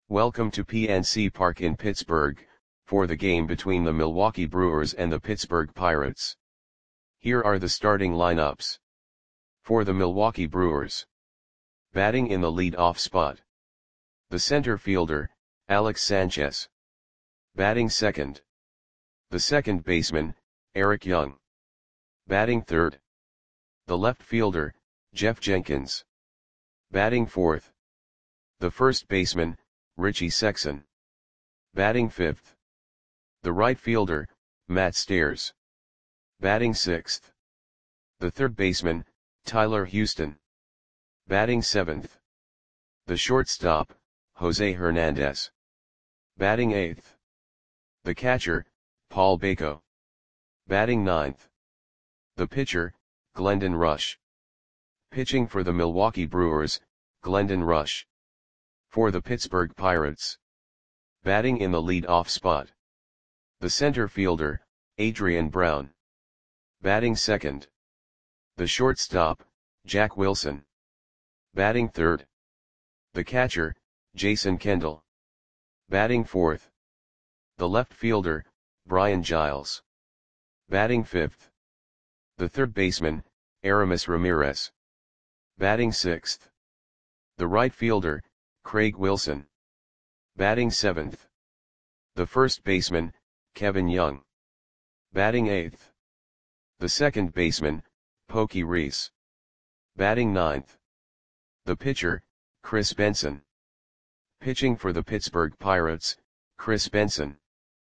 Welcome to PNC Park in Pittsburgh, for the game between the Milwaukee Brewers and the Pittsburgh Pirates. Here are the starting lineups. For the Milwaukee Brewers. Batting in the lead-off spot. The center fielder, Alex Sanchez. Batting second. The second baseman, Eric Young. Batting third. The left fielder, Jeff Jenkins. Batting fourth. The first baseman, Richie Sexson. Batting fifth. The right fielder, Matt Stairs. Batting sixth. The third baseman, Tyler Houston. Batting seventh. The shortstop, Jose Hernandez. Batting eighth. The catcher, Paul Bako. Batting ninth. The pitcher, Glendon Rush. Pitching for the Milwaukee Brewers, Glendon Rush. For the Pittsburgh Pirates. Batting in the lead-off spot. The center fielder, Adrian Brown. Batting second. The shortstop, Jack Wilson. Batting third. The catcher, Jason Kendall. Batting fourth. The left fielder, Brian Giles. Batting fifth. The third baseman, Aramis Ramirez. Batting sixth. The right fielder, Craig Wilson. Batting seventh. The first baseman, Kevin Young. Batting eighth. The second baseman, Pokey Reese. Batting ninth. The pitcher, Chris Benson. Pitching for the Pittsburgh Pirates, Chris Benson.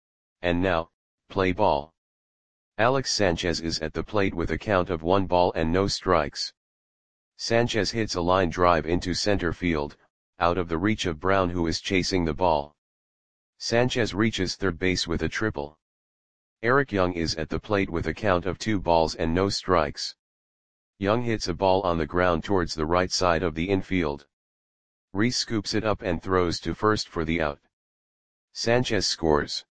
And now, play ball. Alex Sanchez is at the plate with a count of 1 ball and no strikes. Sanchez hits a line drive into center field, out of the reach of Brown, who is chasing the ball. Sanchez reaches third base with a triple. Eric Young is at the plate with a count of 2 balls and no strikes. Young hits a ball on the ground towards the right side of the infield. Reese scoops it up and throws to first for the out. Sanchez scores.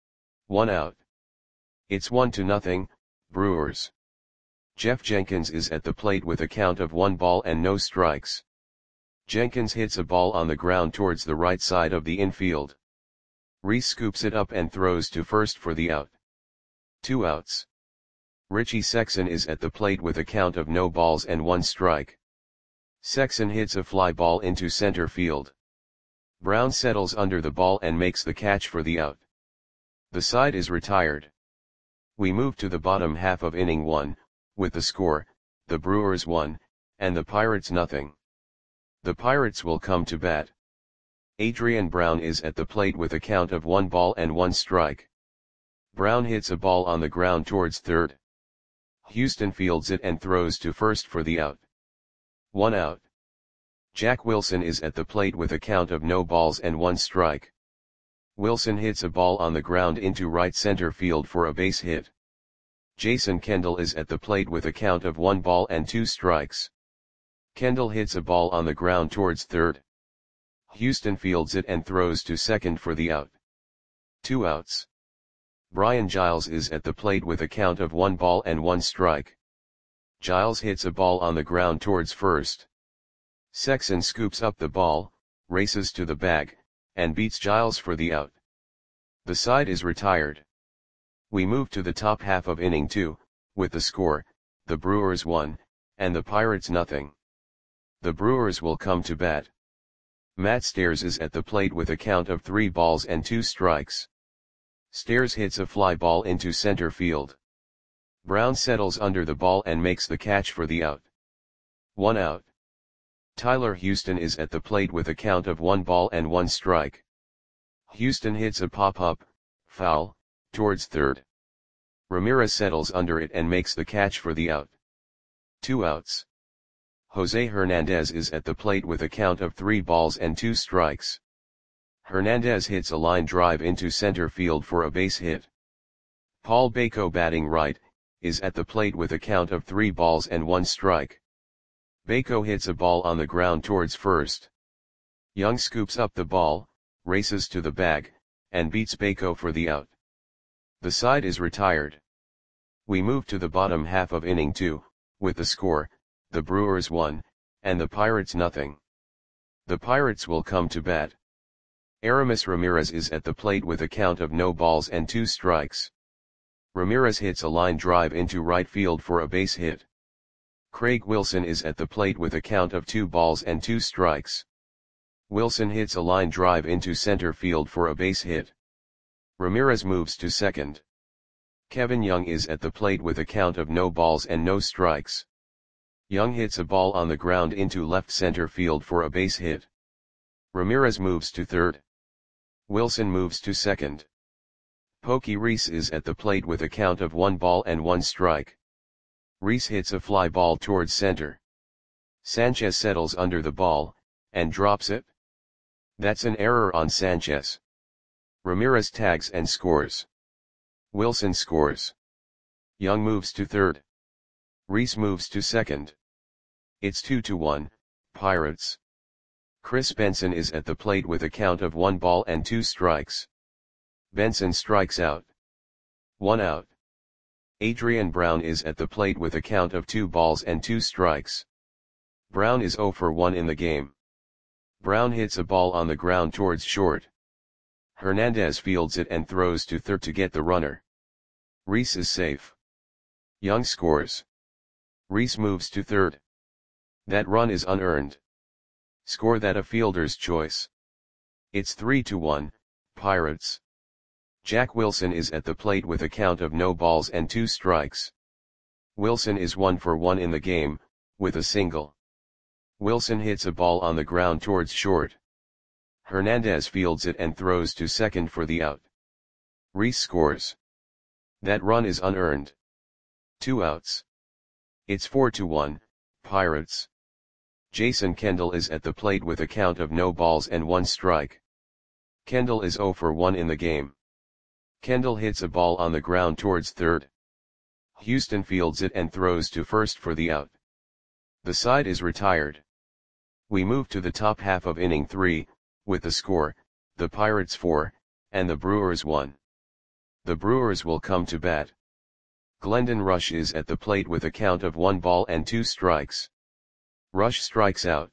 1 out. It's 1-0, Brewers. Jeff Jenkins is at the plate with a count of 1 ball and no strikes. Jenkins hits a ball on the ground towards the right side of the infield. Reese scoops it up and throws to first for the out. 2 outs. Richie Sexson is at the plate with a count of no balls and 1 strike. Sexson hits a fly ball into center field. Brown settles under the ball and makes the catch for the out. The side is retired. We move to the bottom half of inning 1, with the score, the Brewers 1, and the Pirates 0. The Pirates will come to bat. Adrian Brown is at the plate with a count of 1 ball and 1 strike. Brown hits a ball on the ground towards third. Houston fields it and throws to first for the out. 1 out. Jack Wilson is at the plate with a count of no balls and 1 strike. Wilson hits a ball on the ground into right center field for a base hit. Jason Kendall is at the plate with a count of 1 ball and 2 strikes. Kendall hits a ball on the ground towards third. Houston fields it and throws to second for the out. 2 outs. Brian Giles is at the plate with a count of 1 ball and 1 strike. Giles hits a ball on the ground towards first. Sexson scoops up the ball, races to the bag, and beats Giles for the out. The side is retired. We move to the top half of inning 2, with the score, the Brewers 1, and the Pirates 0. The Brewers will come to bat. Matt Stairs is at the plate with a count of 3 balls and 2 strikes. Stairs hits a fly ball into center field. Brown settles under the ball and makes the catch for the out. 1 out. Tyler Houston is at the plate with a count of 1 ball and 1 strike. Houston hits a pop-up, foul, towards third. Ramirez settles under it and makes the catch for the out. 2 outs. Jose Hernandez is at the plate with a count of 3 balls and 2 strikes. Hernandez hits a line drive into center field for a base hit. Paul Bako, batting right, is at the plate with a count of 3 balls and 1 strike. Bako hits a ball on the ground towards first. Young scoops up the ball, races to the bag, and beats Bako for the out. The side is retired. We move to the bottom half of inning 2, with the score, the Brewers 1, and the Pirates 0. The Pirates will come to bat. Aramis Ramirez is at the plate with a count of no balls and 2 strikes. Ramirez hits a line drive into right field for a base hit. Craig Wilson is at the plate with a count of 2 balls and 2 strikes. Wilson hits a line drive into center field for a base hit. Ramirez moves to second. Kevin Young is at the plate with a count of no balls and no strikes. Young hits a ball on the ground into left center field for a base hit. Ramirez moves to third. Wilson moves to second. Pokey Reese is at the plate with a count of 1 ball and 1 strike. Reese hits a fly ball towards center. Sanchez settles under the ball, and drops it. That's an error on Sanchez. Ramirez tags and scores. Wilson scores. Young moves to third. Reese moves to second. It's 2-1, Pirates. Chris Benson is at the plate with a count of 1 ball and 2 strikes. Benson strikes out. 1 out. Adrian Brown is at the plate with a count of 2 balls and 2 strikes. Brown is 0 for 1 in the game. Brown hits a ball on the ground towards short. Hernandez fields it and throws to third to get the runner. Reese is safe. Young scores. Reese moves to third. That run is unearned. Score that a fielder's choice. It's 3-1, Pirates. Jack Wilson is at the plate with a count of no balls and 2 strikes. Wilson is 1 for 1 in the game, with a single. Wilson hits a ball on the ground towards short. Hernandez fields it and throws to second for the out. Reese scores. That run is unearned. 2 outs. It's 4-1, Pirates. Jason Kendall is at the plate with a count of no balls and 1 strike. Kendall is 0 for 1 in the game. Kendall hits a ball on the ground towards third. Houston fields it and throws to first for the out. The side is retired. We move to the top half of inning 3, with the score, the Pirates 4, and the Brewers 1. The Brewers will come to bat. Glendon Rush is at the plate with a count of 1 ball and 2 strikes. Rush strikes out.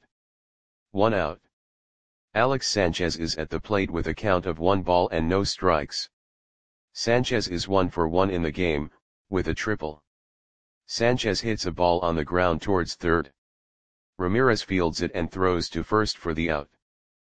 1 out. Alex Sanchez is at the plate with a count of 1 ball and no strikes. Sanchez is 1 for 1 in the game, with a triple. Sanchez hits a ball on the ground towards third. Ramirez fields it and throws to first for the out.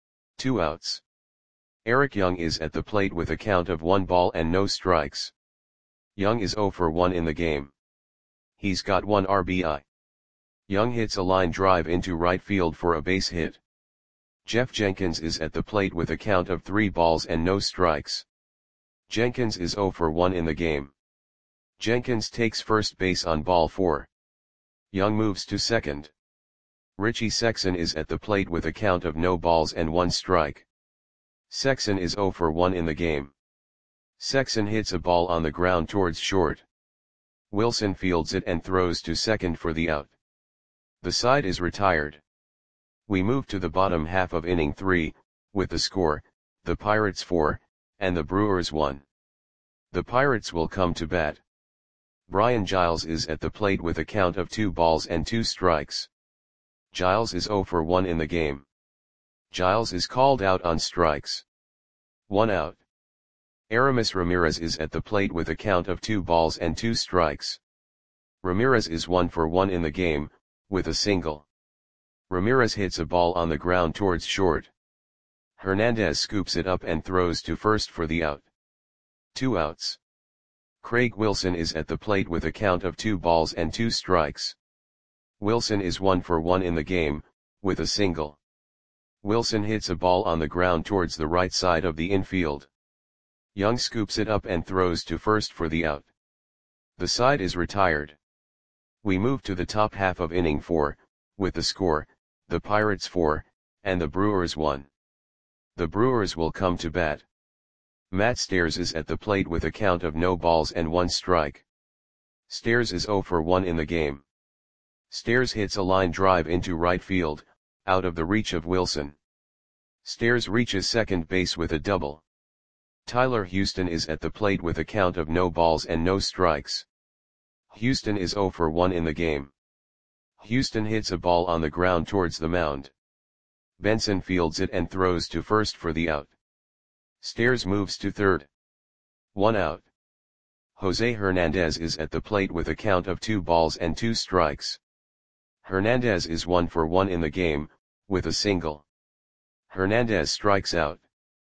2 outs. Eric Young is at the plate with a count of 1 ball and no strikes. Young is 0 for 1 in the game. He's got 1 RBI. Young hits a line drive into right field for a base hit. Jeff Jenkins is at the plate with a count of 3 balls and no strikes. Jenkins is 0 for 1 in the game. Jenkins takes first base on ball 4. Young moves to second. Richie Sexson is at the plate with a count of no balls and 1 strike. Sexson is 0 for 1 in the game. Sexson hits a ball on the ground towards short. Wilson fields it and throws to second for the out. The side is retired. We move to the bottom half of inning 3, with the score, the Pirates 4, and the Brewers 1. The Pirates will come to bat. Brian Giles is at the plate with a count of 2 balls and 2 strikes. Giles is 0 for 1 in the game. Giles is called out on strikes. 1 out. Aramis Ramirez is at the plate with a count of 2 balls and 2 strikes. Ramirez is 1 for 1 in the game, with a single. Ramirez hits a ball on the ground towards short. Hernandez scoops it up and throws to first for the out. 2 outs. Craig Wilson is at the plate with a count of 2 balls and 2 strikes. Wilson is 1 for 1 in the game, with a single. Wilson hits a ball on the ground towards the right side of the infield. Young scoops it up and throws to first for the out. The side is retired. We move to the top half of inning 4, with the score, the Pirates 4, and the Brewers 1. The Brewers will come to bat. Matt Stairs is at the plate with a count of no balls and 1 strike. Stairs is 0 for 1 in the game. Stairs hits a line drive into right field, out of the reach of Wilson. Stairs reaches second base with a double. Tyler Houston is at the plate with a count of no balls and no strikes. Houston is 0 for 1 in the game. Houston hits a ball on the ground towards the mound. Benson fields it and throws to first for the out. Stairs moves to third. 1 out. Jose Hernandez is at the plate with a count of 2 balls and 2 strikes. Hernandez is 1 for 1 in the game, with a single. Hernandez strikes out.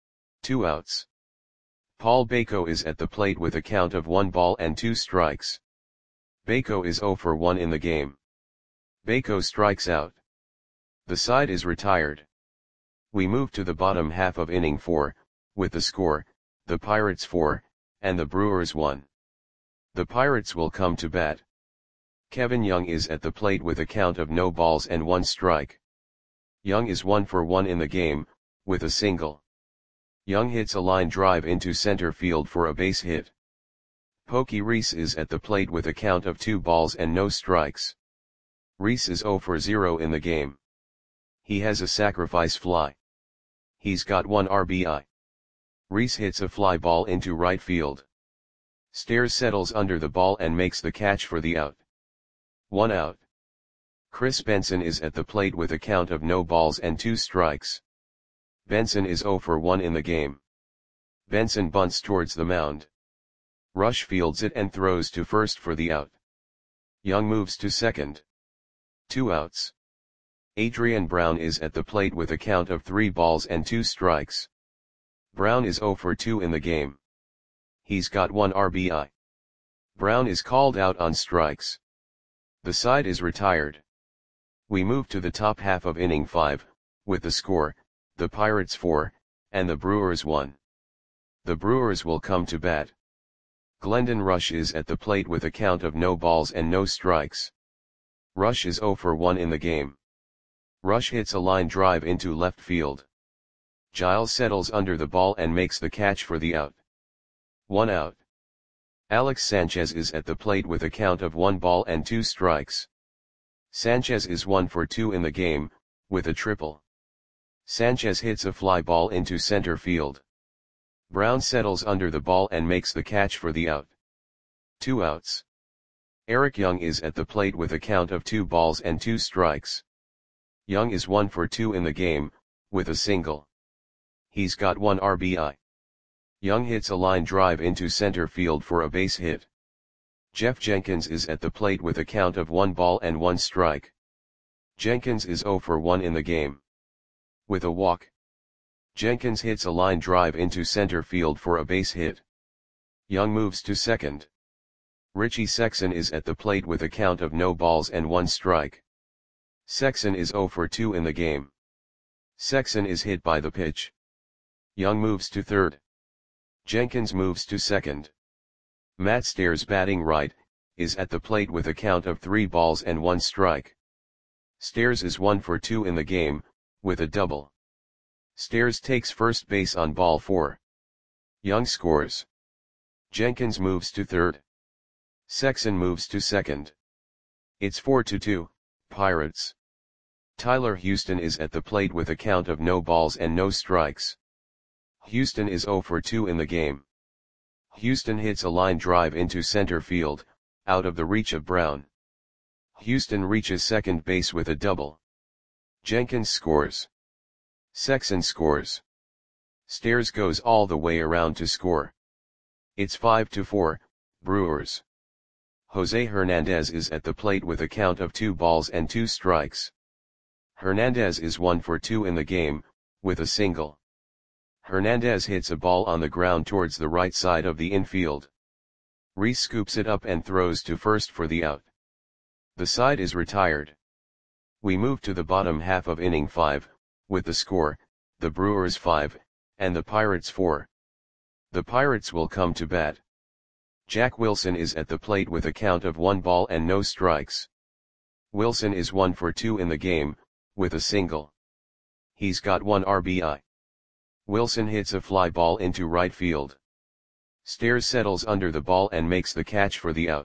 2 outs. Paul Bako is at the plate with a count of 1 ball and 2 strikes. Bako is 0 for 1 in the game. Bako strikes out. The side is retired. We move to the bottom half of inning 4, with the score, the Pirates 4, and the Brewers 1. The Pirates will come to bat. Kevin Young is at the plate with a count of no balls and 1 strike. Young is 1 for 1 in the game, with a single. Young hits a line drive into center field for a base hit. Pokey Reese is at the plate with a count of 2 balls and no strikes. Reese is 0 for 0 in the game. He has a sacrifice fly. He's got 1 RBI. Reese hits a fly ball into right field. Stairs settles under the ball and makes the catch for the out. 1 out. Chris Benson is at the plate with a count of no balls and 2 strikes. Benson is 0 for 1 in the game. Benson bunts towards the mound. Rush fields it and throws to first for the out. Young moves to second. 2 outs. Adrian Brown is at the plate with a count of 3 balls and 2 strikes. Brown is 0 for 2 in the game. He's got 1 RBI. Brown is called out on strikes. The side is retired. We move to the top half of inning 5, with the score, the Pirates 4, and the Brewers 1. The Brewers will come to bat. Glendon Rush is at the plate with a count of no balls and no strikes. Rush is 0 for 1 in the game. Rush hits a line drive into left field. Giles settles under the ball and makes the catch for the out. 1 out. Alex Sanchez is at the plate with a count of 1 ball and 2 strikes. Sanchez is 1 for 2 in the game, with a triple. Sanchez hits a fly ball into center field. Brown settles under the ball and makes the catch for the out. 2 outs. Eric Young is at the plate with a count of 2 balls and 2 strikes. Young is 1 for 2 in the game, with a single. He's got 1 RBI. Young hits a line drive into center field for a base hit. Jeff Jenkins is at the plate with a count of 1 ball and 1 strike. Jenkins is 0 for 1 in the game. With a walk. Jenkins hits a line drive into center field for a base hit. Young moves to second. Richie Sexson is at the plate with a count of no balls and 1 strike. Sexson is 0 for 2 in the game. Sexson is hit by the pitch. Young moves to third. Jenkins moves to second. Matt Stairs, batting right, is at the plate with a count of 3 balls and 1 strike. Stairs is 1 for 2 in the game, with a double. Stairs takes first base on ball 4. Young scores. Jenkins moves to third. Sexson moves to second. It's 4-2, Pirates. Tyler Houston is at the plate with a count of no balls and no strikes. Houston is 0 for 2 in the game. Houston hits a line drive into center field, out of the reach of Brown. Houston reaches second base with a double. Jenkins scores. Sexson scores. Stairs goes all the way around to score. It's 5-4, Brewers. Jose Hernandez is at the plate with a count of 2 balls and 2 strikes. Hernandez is 1 for 2 in the game, with a single. Hernandez hits a ball on the ground towards the right side of the infield. Reese scoops it up and throws to first for the out. The side is retired. We move to the bottom half of inning 5, with the score, the Brewers 5, and the Pirates 4. The Pirates will come to bat. Jack Wilson is at the plate with a count of 1 ball and no strikes. Wilson is 1 for 2 in the game, with a single. He's got 1 RBI. Wilson hits a fly ball into right field. Stairs settles under the ball and makes the catch for the out.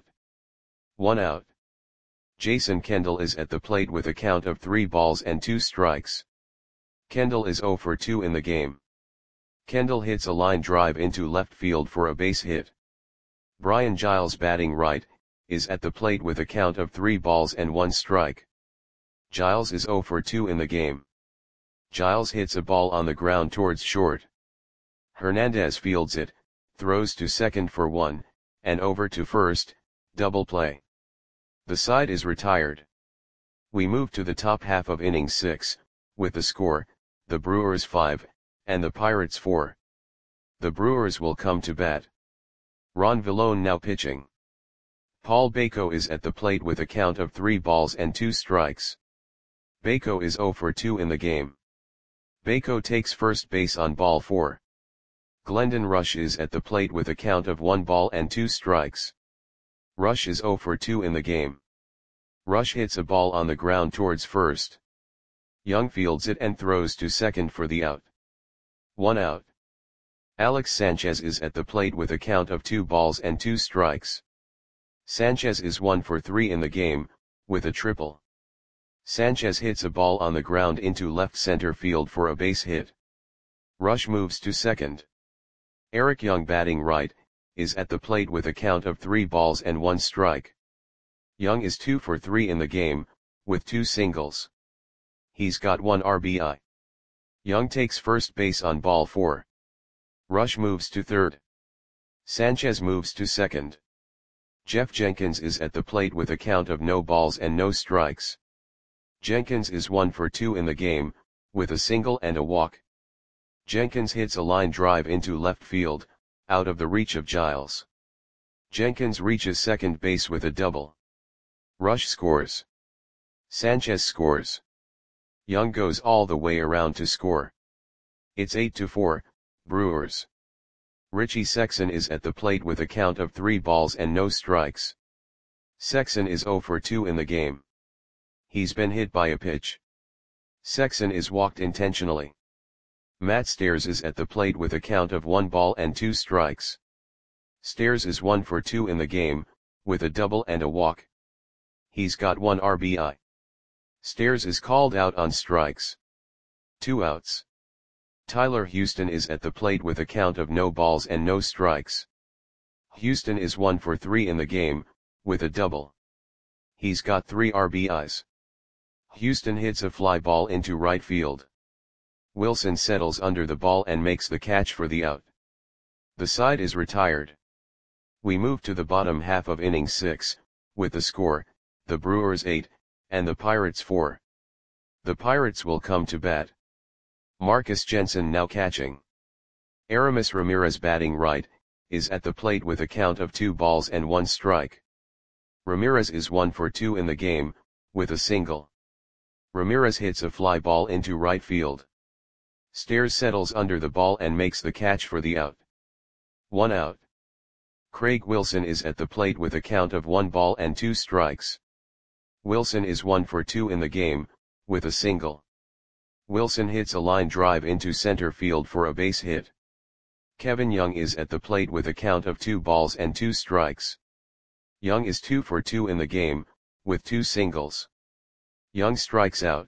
1 out. Jason Kendall is at the plate with a count of 3 balls and 2 strikes. Kendall is 0 for 2 in the game. Kendall hits a line drive into left field for a base hit. Brian Giles, batting right, is at the plate with a count of 3 balls and 1 strike. Giles is 0 for 2 in the game. Giles hits a ball on the ground towards short. Hernandez fields it, throws to second for one, and over to first, double play. The side is retired. We move to the top half of inning 6, with the score, the Brewers 5, and the Pirates 4. The Brewers will come to bat. Ron Villone now pitching. Paul Bako is at the plate with a count of 3 balls and 2 strikes. Bako is 0 for 2 in the game. Bako takes first base on ball 4. Glendon Rush is at the plate with a count of 1 ball and 2 strikes. Rush is 0 for 2 in the game. Rush hits a ball on the ground towards first. Young fields it and throws to second for the out. 1 out. Alex Sanchez is at the plate with a count of 2 balls and 2 strikes. Sanchez is 1 for 3 in the game, with a triple. Sanchez hits a ball on the ground into left center field for a base hit. Rush moves to second. Eric Young, batting right, is at the plate with a count of 3 balls and 1 strike. Young is 2 for 3 in the game, with 2 singles. He's got 1 RBI. Young takes first base on ball 4. Rush moves to third. Sanchez moves to second. Jeff Jenkins is at the plate with a count of no balls and no strikes. Jenkins is 1 for 2 in the game, with a single and a walk. Jenkins hits a line drive into left field, out of the reach of Giles. Jenkins reaches second base with a double. Rush scores. Sanchez scores. Young goes all the way around to score. It's 8-4, Brewers. Richie Sexson is at the plate with a count of 3 balls and no strikes. Sexson is 0 for 2 in the game. He's been hit by a pitch. Sexson is walked intentionally. Matt Stairs is at the plate with a count of 1 ball and 2 strikes. Stairs is 1 for 2 in the game, with a double and a walk. He's got 1 RBI. Stairs is called out on strikes. 2 outs. Tyler Houston is at the plate with a count of no balls and no strikes. Houston is 1 for 3 in the game, with a double. He's got 3 RBIs. Houston hits a fly ball into right field. Wilson settles under the ball and makes the catch for the out. The side is retired. We move to the bottom half of inning 6, with the score, the Brewers 8, and the Pirates 4. The Pirates will come to bat. Marcus Jensen now catching. Aramis Ramirez, batting right, is at the plate with a count of 2 balls and 1 strike. Ramirez is 1 for 2 in the game, with a single. Ramirez hits a fly ball into right field. Stairs settles under the ball and makes the catch for the out. 1 out. Craig Wilson is at the plate with a count of 1 ball and 2 strikes. Wilson is 1 for 2 in the game, with a single. Wilson hits a line drive into center field for a base hit. Kevin Young is at the plate with a count of 2 balls and 2 strikes. Young is 2 for 2 in the game, with 2 singles. Young strikes out.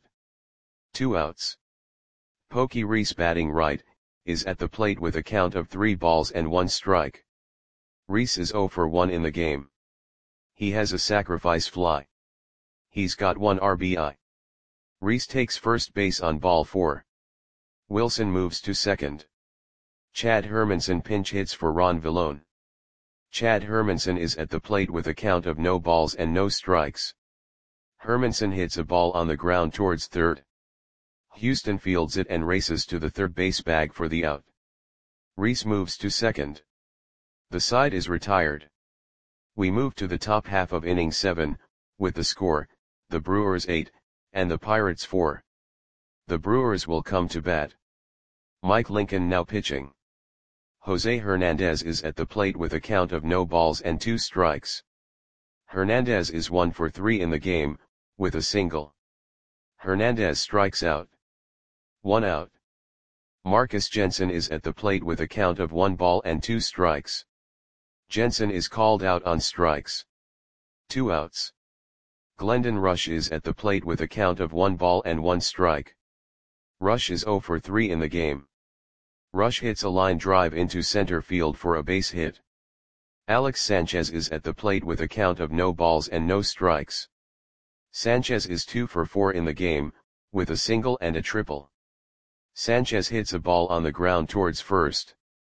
2 outs. Pokey Reese, batting right, is at the plate with a count of 3 balls and 1 strike. Reese is 0 for 1 in the game. He has a sacrifice fly. He's got 1 RBI. Reese takes first base on ball 4. Wilson moves to second. Chad Hermanson pinch hits for Ron Villone. Chad Hermanson is at the plate with a count of no balls and no strikes. Hermanson hits a ball on the ground towards third. Houston fields it and races to the third base bag for the out. Reese moves to second. The side is retired. We move to the top half of inning 7, with the score, the Brewers 8, and the Pirates 4. The Brewers will come to bat. Mike Lincoln now pitching. Jose Hernandez is at the plate with a count of no balls and 2 strikes. Hernandez is 1 for 3 in the game, with a single. Hernandez strikes out. 1 out. Marcus Jensen is at the plate with a count of 1 ball and 2 strikes. Jensen is called out on strikes. 2 outs. Glendon Rush is at the plate with a count of 1 ball and 1 strike. Rush is 0 for 3 in the game. Rush hits a line drive into center field for a base hit. Alex Sanchez is at the plate with a count of no balls and no strikes. Sanchez is 2 for 4 in the game, with a single and a triple. Sanchez hits a ball on the ground towards first.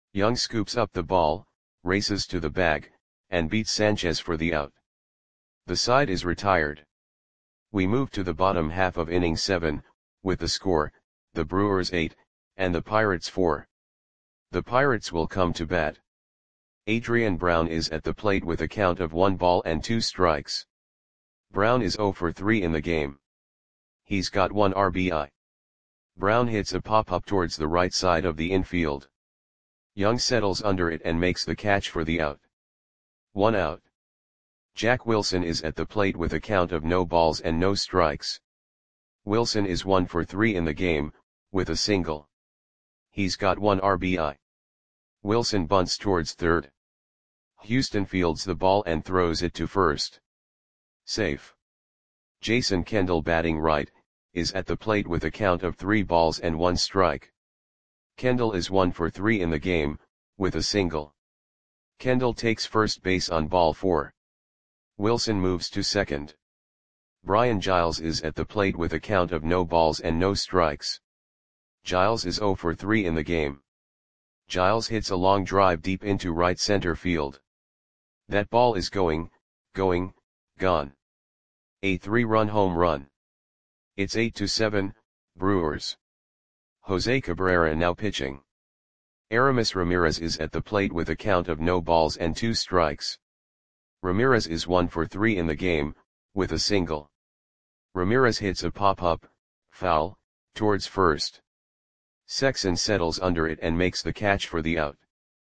Young scoops up the ball, races to the bag, and beats Sanchez for the out. The side is retired. We move to the bottom half of inning 7, with the score, the Brewers 8, and the Pirates 4. The Pirates will come to bat. Adrian Brown is at the plate with a count of 1 ball and 2 strikes. Brown is 0 for 3 in the game. He's got 1 RBI. Brown hits a pop-up towards the right side of the infield. Young settles under it and makes the catch for the out. 1 out. Jack Wilson is at the plate with a count of no balls and no strikes. Wilson is 1 for 3 in the game, with a single. He's got 1 RBI. Wilson bunts towards third. Houston fields the ball and throws it to first. Safe. Jason Kendall, batting right, is at the plate with a count of 3 balls and 1 strike. Kendall is 1 for 3 in the game, with a single. Kendall takes first base on ball 4. Wilson moves to second. Brian Giles is at the plate with a count of no balls and no strikes. Giles is 0 for 3 in the game. Giles hits a long drive deep into right center field. That ball is gone. A 3-run home run. It's 8-7, Brewers. Jose Cabrera now pitching. Aramis Ramirez is at the plate with a count of no balls and 2 strikes. Ramirez is 1 for 3 in the game, with a single. Ramirez hits a pop-up, foul, towards first. Sexson settles under it and makes the catch for the out.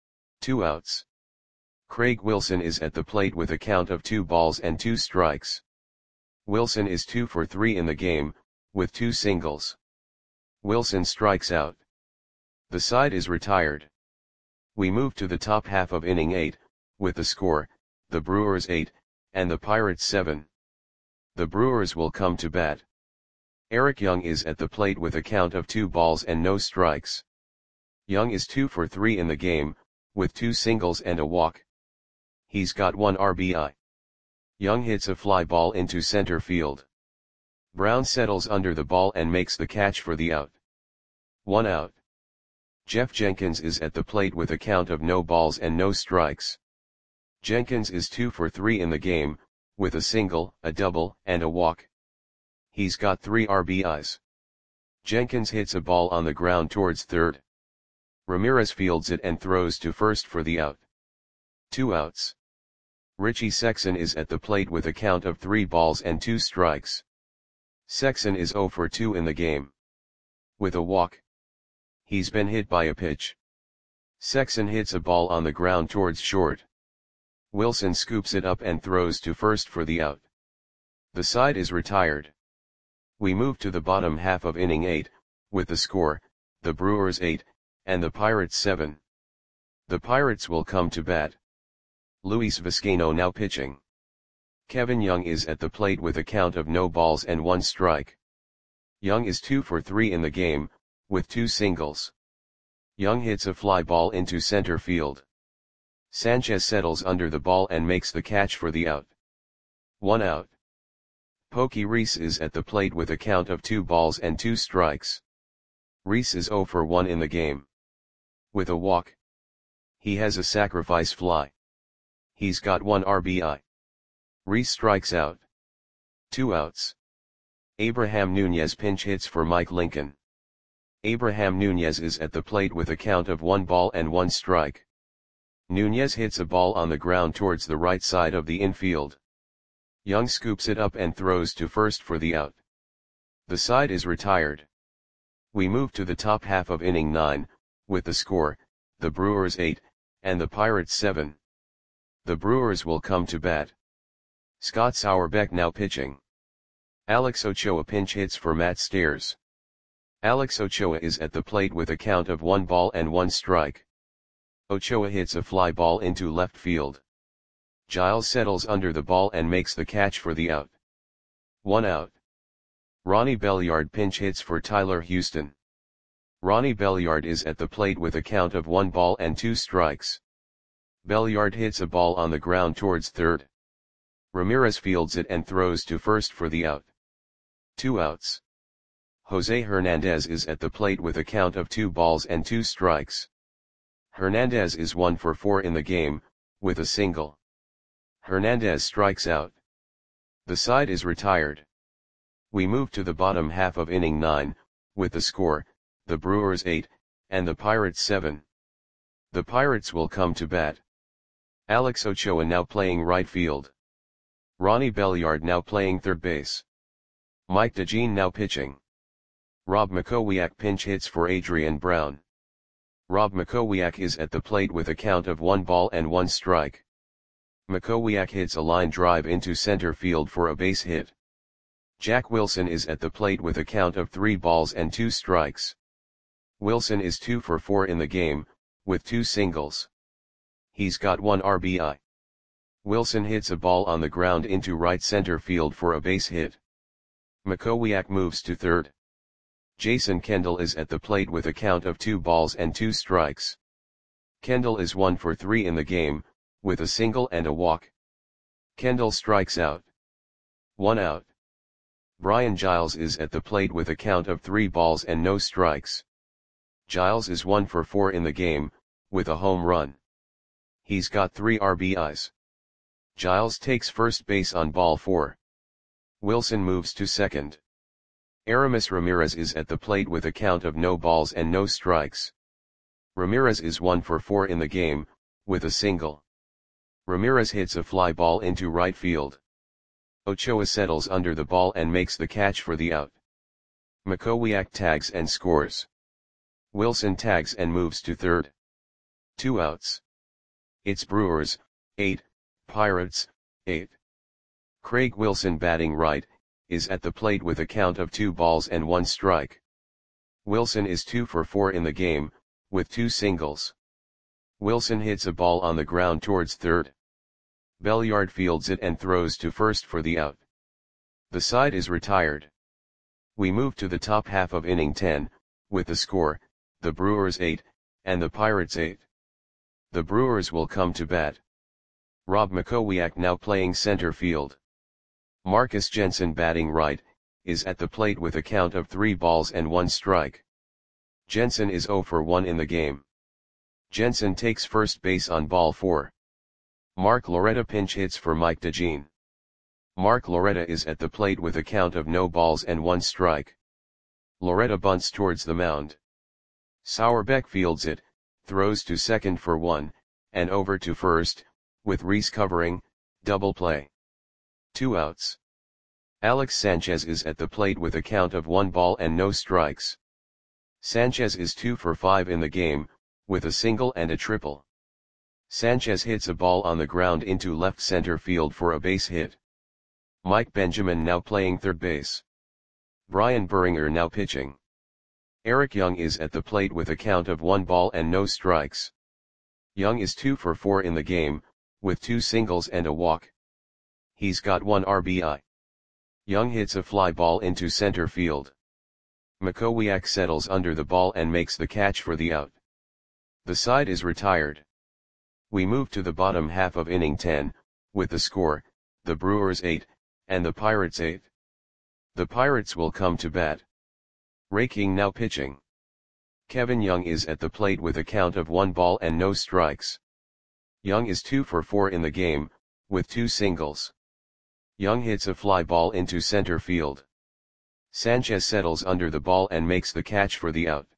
2 outs. Craig Wilson is at the plate with a count of 2 balls and 2 strikes. Wilson is 2 for 3 in the game, with 2 singles. Wilson strikes out. The side is retired. We move to the top half of inning 8, with the score, the Brewers 8, and the Pirates 7. The Brewers will come to bat. Eric Young is at the plate with a count of 2 balls and no strikes. Young is 2 for 3 in the game, with 2 singles and a walk. He's got 1 RBI. Young hits a fly ball into center field. Brown settles under the ball and makes the catch for the out. 1 out. Jeff Jenkins is at the plate with a count of no balls and no strikes. Jenkins is 2 for 3 in the game, with a single, a double, and a walk. He's got 3 RBIs. Jenkins hits a ball on the ground towards third. Ramirez fields it and throws to first for the out. 2 outs. Richie Sexson is at the plate with a count of 3 balls and 2 strikes. Sexson is 0 for 2 in the game. With a walk. He's been hit by a pitch. Sexson hits a ball on the ground towards short. Wilson scoops it up and throws to first for the out. The side is retired. We move to the bottom half of inning 8, with the score, the Brewers 8, and the Pirates 7. The Pirates will come to bat. Luis Vizcaino now pitching. Kevin Young is at the plate with a count of no balls and 1 strike. Young is 2 for 3 in the game, with 2 singles. Young hits a fly ball into center field. Sanchez settles under the ball and makes the catch for the out. 1 out. Pokey Reese is at the plate with a count of 2 balls and 2 strikes. Reese is 0 for 1 in the game. With a walk. He has a sacrifice fly. He's got 1 RBI. Reese strikes out. 2 outs. Abraham Nunez pinch hits for Mike Lincoln. Abraham Nunez is at the plate with a count of 1 ball and 1 strike. Nunez hits a ball on the ground towards the right side of the infield. Young scoops it up and throws to first for the out. The side is retired. We move to the top half of inning 9, with the score, the Brewers 8, and the Pirates 7. The Brewers will come to bat. Scott Sauerbeck now pitching. Alex Ochoa pinch hits for Matt Stairs. Alex Ochoa is at the plate with a count of 1 ball and 1 strike. Ochoa hits a fly ball into left field. Giles settles under the ball and makes the catch for the out. 1 out. Ronnie Belliard pinch hits for Tyler Houston. Ronnie Belliard is at the plate with a count of 1 ball and 2 strikes. Belliard hits a ball on the ground towards third. Ramirez fields it and throws to first for the out. 2 outs. Jose Hernandez is at the plate with a count of 2 balls and 2 strikes. Hernandez is 1 for 4 in the game, with a single. Hernandez strikes out. The side is retired. We move to the bottom half of inning 9, with the score, the Brewers 8, and the Pirates 7. The Pirates will come to bat. Alex Ochoa now playing right field. Ronnie Belliard now playing third base. Mike DeJean now pitching. Rob Makowiak pinch hits for Adrian Brown. Rob Makowiak is at the plate with a count of 1 ball and 1 strike. Makowiak hits a line drive into center field for a base hit. Jack Wilson is at the plate with a count of 3 balls and 2 strikes. Wilson is 2 for 4 in the game, with 2 singles. He's got 1 RBI. Wilson hits a ball on the ground into right center field for a base hit. Makowiak moves to third. Jason Kendall is at the plate with a count of 2 balls and 2 strikes. Kendall is 1 for 3 in the game, with a single and a walk. Kendall strikes out. 1 out. Brian Giles is at the plate with a count of 3 balls and no strikes. Giles is 1 for 4 in the game, with a home run. He's got 3 RBIs. Giles takes first base on ball 4. Wilson moves to second. Aramis Ramirez is at the plate with a count of no balls and no strikes. Ramirez is 1 for 4 in the game, with a single. Ramirez hits a fly ball into right field. Ochoa settles under the ball and makes the catch for the out. Makowiak tags and scores. Wilson tags and moves to third. 2 outs. It's Brewers, 8, Pirates, 8. Craig Wilson batting right, is at the plate with a count of 2 balls and 1 strike. Wilson is 2 for 4 in the game, with 2 singles. Wilson hits a ball on the ground towards third. Belliard fields it and throws to first for the out. The side is retired. We move to the top half of inning 10, with the score, the Brewers 8, and the Pirates 8. The Brewers will come to bat. Rob Makowiak now playing center field. Marcus Jensen batting right, is at the plate with a count of 3 balls and 1 strike. Jensen is 0 for 1 in the game. Jensen takes first base on ball 4. Mark Loretta pinch hits for Mike DeJean. Mark Loretta is at the plate with a count of no balls and 1 strike. Loretta bunts towards the mound. Sauerbeck fields it, throws to second for 1, and over to first, with Reese covering, double play. 2 outs. Alex Sanchez is at the plate with a count of 1 ball and no strikes. Sanchez is 2 for 5 in the game, with a single and a triple. Sanchez hits a ball on the ground into left center field for a base hit. Mike Benjamin now playing third base. Brian Buringer now pitching. Eric Young is at the plate with a count of 1 ball and no strikes. Young is 2 for 4 in the game, with 2 singles and a walk. He's got 1 RBI. Young hits a fly ball into center field. Makowiak settles under the ball and makes the catch for the out. The side is retired. We move to the bottom half of inning 10, with the score, the Brewers 8, and the Pirates 8. The Pirates will come to bat. Ray King now pitching. Kevin Young is at the plate with a count of 1 ball and no strikes. Young is 2 for 4 in the game, with 2 singles. Young hits a fly ball into center field. Sanchez settles under the ball and makes the catch for the out.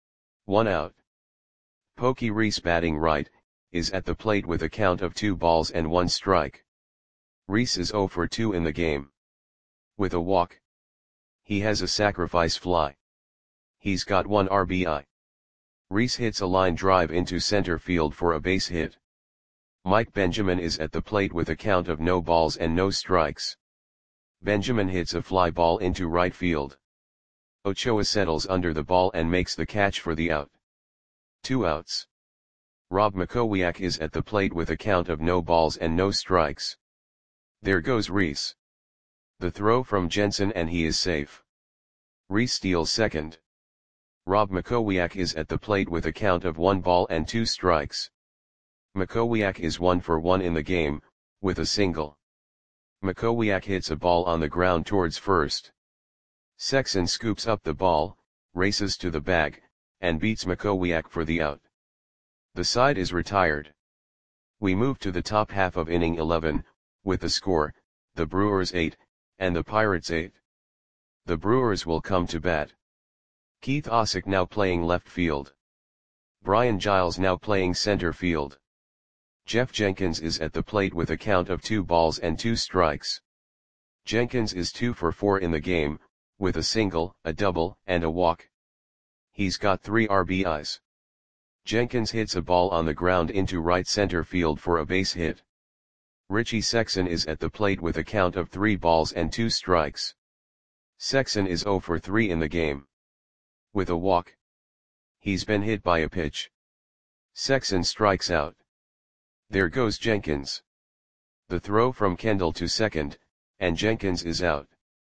1 out. Pokey Reese batting right, is at the plate with a count of 2 balls and 1 strike. Reese is 0 for 2 in the game. With a walk. He has a sacrifice fly. He's got 1 RBI. Reese hits a line drive into center field for a base hit. Mike Benjamin is at the plate with a count of no balls and no strikes. Benjamin hits a fly ball into right field. Ochoa settles under the ball and makes the catch for the out. 2 outs. Rob Makowiak is at the plate with a count of no balls and no strikes. There goes Reese. The throw from Jensen and he is safe. Reese steals second. Rob Makowiak is at the plate with a count of 1 ball and 2 strikes. Makowiak is 1 for 1 in the game, with a single. Makowiak hits a ball on the ground towards first. Sexson scoops up the ball, races to the bag, and beats Makowiak for the out. The side is retired. We move to the top half of inning 11, with the score, the Brewers 8, and the Pirates 8. The Brewers will come to bat. Keith Osick now playing left field. Brian Giles now playing center field. Jeff Jenkins is at the plate with a count of 2 balls and 2 strikes. Jenkins is 2 for 4 in the game, with a single, a double, and a walk. He's got 3 RBIs. Jenkins hits a ball on the ground into right center field for a base hit. Richie Sexson is at the plate with a count of 3 balls and 2 strikes. Sexson is 0 for 3 in the game. With a walk. He's been hit by a pitch. Sexson strikes out. There goes Jenkins. The throw from Kendall to second, and Jenkins is out.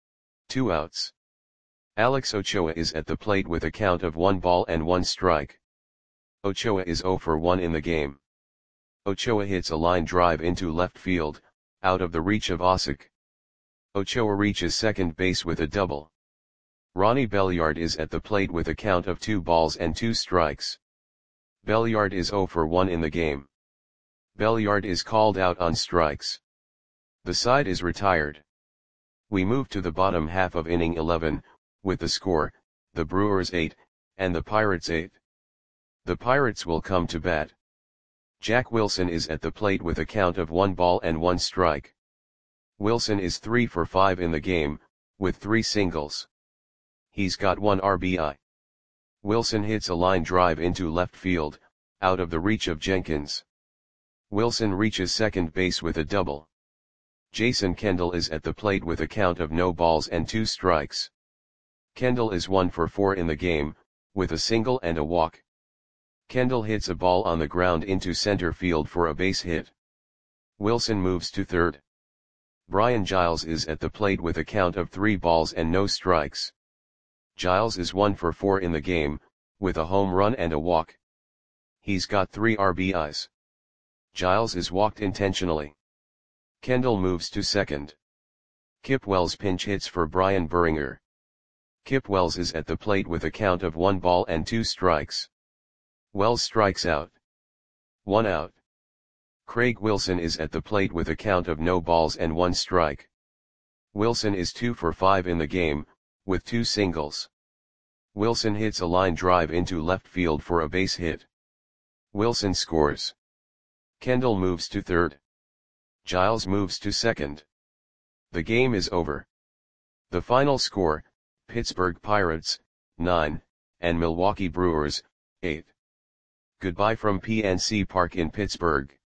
2 outs. Alex Ochoa is at the plate with a count of 1 ball and 1 strike. Ochoa is 0 for 1 in the game. Ochoa hits a line drive into left field, out of the reach of Osick. Ochoa reaches second base with a double. Ronnie Belliard is at the plate with a count of 2 balls and 2 strikes. Belliard is 0 for 1 in the game. Belliard is called out on strikes. The side is retired. We move to the bottom half of inning 11, with the score, the Brewers 8, and the Pirates 8. The Pirates will come to bat. Jack Wilson is at the plate with a count of 1 ball and 1 strike. Wilson is 3 for 5 in the game, with 3 singles. He's got 1 RBI. Wilson hits a line drive into left field, out of the reach of Jenkins. Wilson reaches second base with a double. Jason Kendall is at the plate with a count of no balls and 2 strikes. Kendall is 1 for 4 in the game, with a single and a walk. Kendall hits a ball on the ground into center field for a base hit. Wilson moves to third. Brian Giles is at the plate with a count of 3 balls and no strikes. Giles is 1 for 4 in the game, with a home run and a walk. He's got 3 RBIs. Giles is walked intentionally. Kendall moves to second. Kip Wells pinch hits for Brian Buringer. Kip Wells is at the plate with a count of 1 ball and 2 strikes. Wells strikes out. 1 out. Craig Wilson is at the plate with a count of no balls and 1 strike. Wilson is 2 for 5 in the game, with 2 singles. Wilson hits a line drive into left field for a base hit. Wilson scores. Kendall moves to third. Giles moves to second. The game is over. The final score, Pittsburgh Pirates, 9, and Milwaukee Brewers, 8. Goodbye from PNC Park in Pittsburgh.